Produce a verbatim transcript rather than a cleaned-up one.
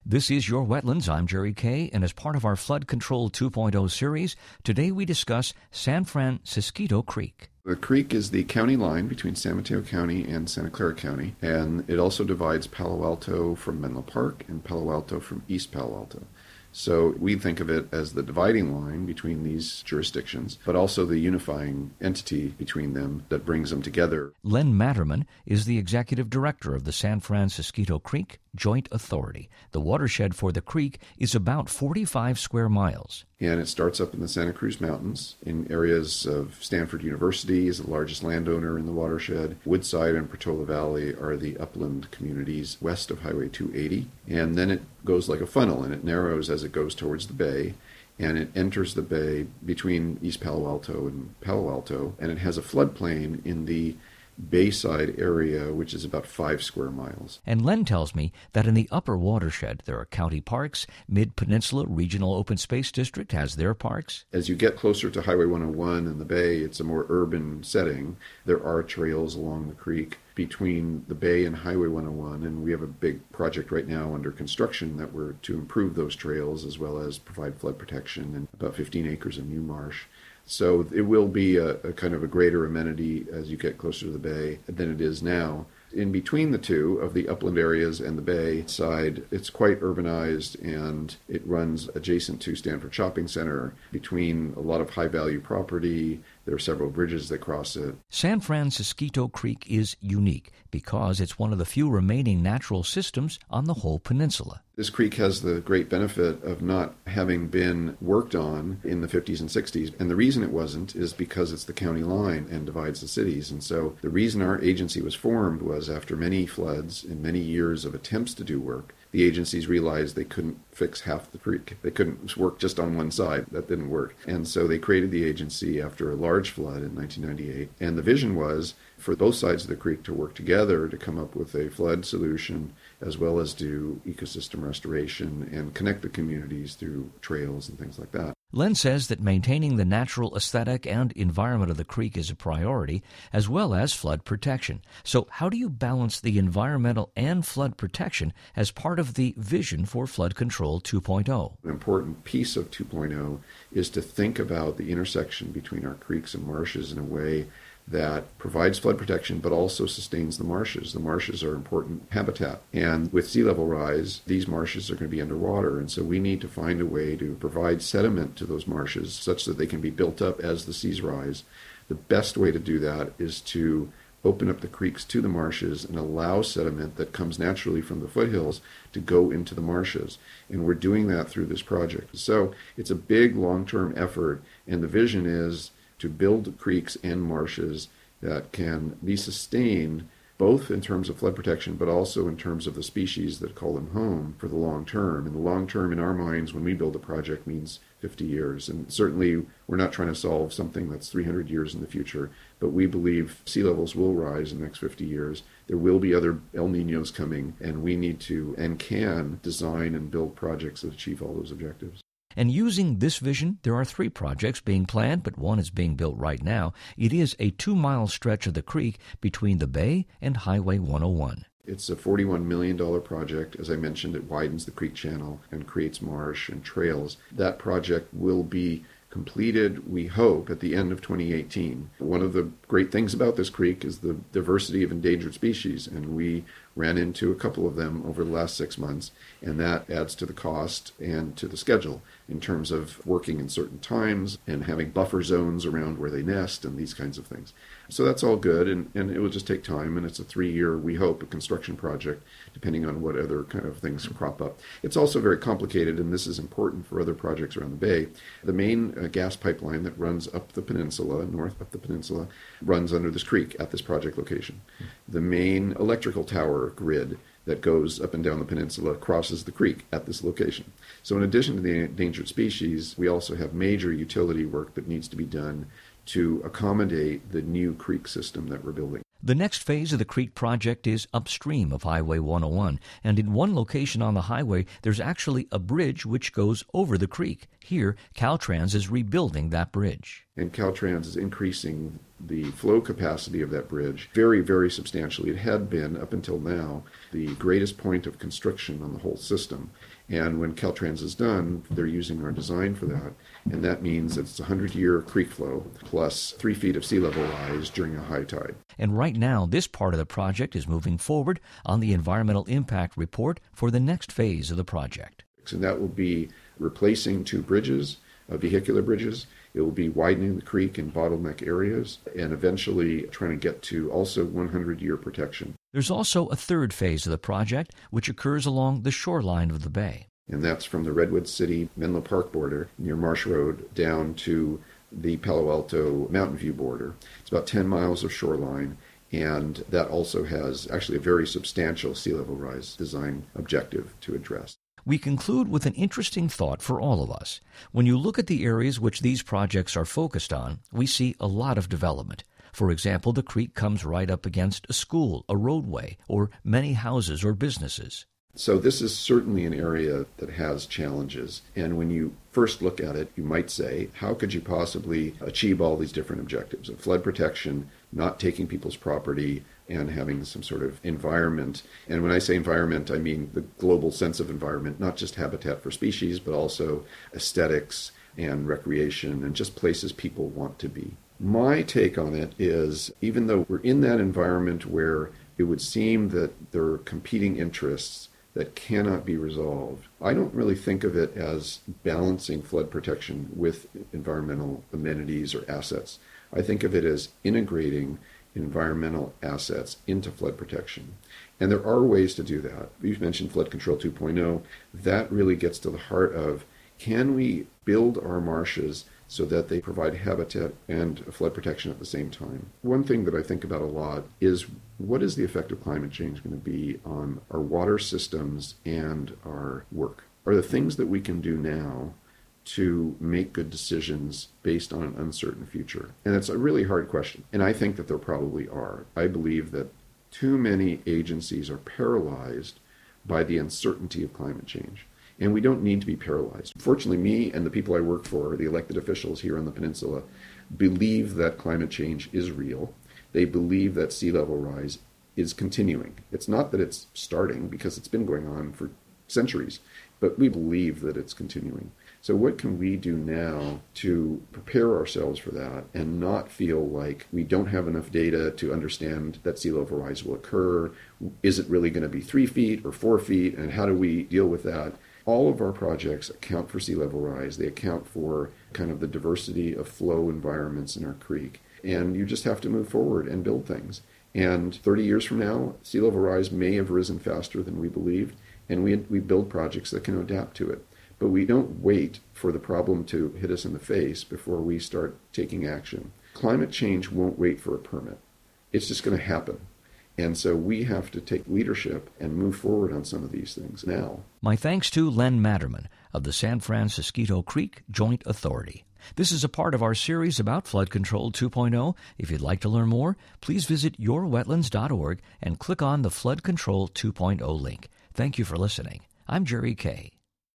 This is Your Wetlands. I'm Jerry Kay, and as part of our Flood Control two point oh series, today we discuss San Francisquito Creek. The creek is the county line between San Mateo County and Santa Clara County, and it also divides Palo Alto from Menlo Park and Palo Alto from East Palo Alto. So we think of it as the dividing line between these jurisdictions, but also the unifying entity between them that brings them together. Len Matterman is the executive director of the San Francisquito Creek Joint Authority. The watershed for the creek is about forty-five square miles. And it starts up in the Santa Cruz Mountains in areas of Stanford University is the largest landowner in the watershed. Woodside and Portola Valley are the upland communities west of Highway two eighty. And then it goes like a funnel, and it narrows as it goes towards the bay. And it enters the bay between East Palo Alto and Palo Alto. And it has a floodplain in the Bayside area, which is about five square miles. And Len tells me that in the upper watershed there are county parks. Mid-Peninsula Regional Open Space District has their parks. As you get closer to Highway one oh one and the bay, it's a more urban setting. There are trails along the creek between the bay and Highway one oh one, and we have a big project right now under construction that we're to improve those trails as well as provide flood protection and about fifteen acres of new marsh. So it will be a, a kind of a greater amenity as you get closer to the bay than it is now. In between the two of the upland areas and the bay side, it's quite urbanized, and it runs adjacent to Stanford Shopping Center between a lot of high-value property. There are several bridges that cross it. San Francisquito Creek is unique because it's one of the few remaining natural systems on the whole peninsula. This creek has the great benefit of not having been worked on in the fifties and sixties. And the reason it wasn't is because it's the county line and divides the cities. And so the reason our agency was formed was after many floods and many years of attempts to do work, the agencies realized they couldn't fix half the creek. They couldn't work just on one side. That didn't work. And so they created the agency after a large flood in nineteen ninety-eight. And the vision was for both sides of the creek to work together to come up with a flood solution as well as do ecosystem restoration and connect the communities through trails and things like that. Len says that maintaining the natural aesthetic and environment of the creek is a priority, as well as flood protection. So how do you balance the environmental and flood protection as part of the vision for Flood Control two point oh? An important piece of two point oh is to think about the intersection between our creeks and marshes in a way that provides flood protection but also sustains the marshes. The marshes are important habitat. And with sea level rise, these marshes are going to be underwater. And so we need to find a way to provide sediment to those marshes such that they can be built up as the seas rise. The best way to do that is to open up the creeks to the marshes and allow sediment that comes naturally from the foothills to go into the marshes. And we're doing that through this project. So it's a big long-term effort, and the vision is to build creeks and marshes that can be sustained both in terms of flood protection but also in terms of the species that call them home for the long term. And the long term in our minds when we build a project means fifty years. And certainly we're not trying to solve something that's three hundred years in the future, but we believe sea levels will rise in the next fifty years. There will be other El Niños coming, and we need to and can design and build projects that achieve all those objectives. And using this vision, there are three projects being planned, but one is being built right now. It is a two-mile stretch of the creek between the bay and Highway one oh one. It's a forty-one million dollars project. As I mentioned, it widens the creek channel and creates marsh and trails. That project will be completed, we hope, at the end of twenty eighteen. One of the great things about this creek is the diversity of endangered species, and we ran into a couple of them over the last six months, and that adds to the cost and to the schedule in terms of working in certain times and having buffer zones around where they nest and these kinds of things. So that's all good, and, and it will just take time, and it's a three-year, we hope, a construction project, depending on what other kind of things crop up. It's also very complicated, and this is important for other projects around the bay. The main uh, gas pipeline that runs up the peninsula, north up the peninsula, runs under this creek at this project location. The main electrical tower grid that goes up and down the peninsula crosses the creek at this location. So in addition to the endangered species, we also have major utility work that needs to be done to accommodate the new creek system that we're building. The next phase of the creek project is upstream of Highway one oh one, and in one location on the highway, there's actually a bridge which goes over the creek. Here, Caltrans is rebuilding that bridge. And Caltrans is increasing the flow capacity of that bridge very, very substantially. It had been, up until now, the greatest point of constriction on the whole system. And when Caltrans is done, they're using our design for that. And that means it's a hundred-year creek flow plus three feet of sea level rise during a high tide. And right now, this part of the project is moving forward on the environmental impact report for the next phase of the project. And that will be replacing two bridges, uh, vehicular bridges. It will be widening the creek in bottleneck areas and eventually trying to get to also hundred-year protection. There's also a third phase of the project, which occurs along the shoreline of the bay. And that's from the Redwood City Menlo Park border near Marsh Road down to the Palo Alto Mountain View border. It's about ten miles of shoreline, and that also has actually a very substantial sea level rise design objective to address. We conclude with an interesting thought for all of us. When you look at the areas which these projects are focused on, we see a lot of development. For example, the creek comes right up against a school, a roadway, or many houses or businesses. So this is certainly an area that has challenges. And when you first look at it, you might say, how could you possibly achieve all these different objectives of flood protection, not taking people's property, and having some sort of environment? And when I say environment, I mean the global sense of environment, not just habitat for species, but also aesthetics and recreation and just places people want to be. My take on it is, even though we're in that environment where it would seem that there are competing interests that cannot be resolved, I don't really think of it as balancing flood protection with environmental amenities or assets. I think of it as integrating environmental assets into flood protection. And there are ways to do that. You've mentioned Flood Control two point oh. That really gets to the heart of, can we build our marshes so that they provide habitat and flood protection at the same time? One thing that I think about a lot is, what is the effect of climate change going to be on our water systems and our work? Are the things that we can do now to make good decisions based on an uncertain future? And it's a really hard question. And I think that there probably are. I believe that too many agencies are paralyzed by the uncertainty of climate change. And we don't need to be paralyzed. Fortunately, me and the people I work for, the elected officials here on the peninsula, believe that climate change is real. They believe that sea level rise is continuing. It's not that it's starting, because it's been going on for centuries, but we believe that it's continuing. So what can we do now to prepare ourselves for that and not feel like we don't have enough data to understand that sea level rise will occur? Is it really going to be three feet or four feet? And how do we deal with that? All of our projects account for sea level rise. They account for kind of the diversity of flow environments in our creek. And you just have to move forward and build things. And thirty years from now, sea level rise may have risen faster than we believed, and we we build projects that can adapt to it. But we don't wait for the problem to hit us in the face before we start taking action. Climate change won't wait for a permit. It's just going to happen. And so we have to take leadership and move forward on some of these things now. My thanks to Len Matterman of the San Francisco Creek Joint Authority. This is a part of our series about Flood Control two point oh. If you'd like to learn more, please visit your wetlands dot org and click on the Flood Control two point oh link. Thank you for listening. I'm Jerry Kay.